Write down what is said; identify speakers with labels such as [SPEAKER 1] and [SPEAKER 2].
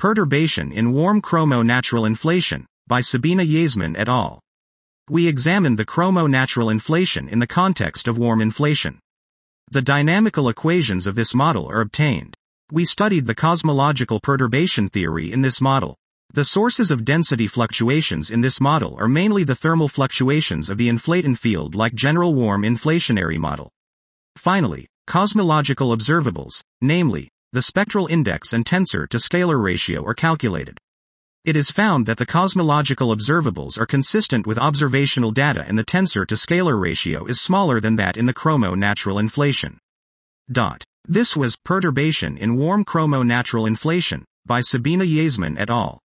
[SPEAKER 1] Perturbation in Warm Chromo-Natural Inflation, by Sabina Yasmin et al. We examined the chromo-natural inflation in the context of warm inflation. The dynamical equations of this model are obtained. We studied the cosmological perturbation theory in this model. The sources of density fluctuations in this model are mainly the thermal fluctuations of the inflaton field like general warm inflationary model. Finally, cosmological observables, namely, the spectral index and tensor to scalar ratio are calculated. It is found that the cosmological observables are consistent with observational data and the tensor to scalar ratio is smaller than that in the chromo-natural inflation. This was Perturbation in Warm Chromo-Natural Inflation, by Sabina Yasmin et al.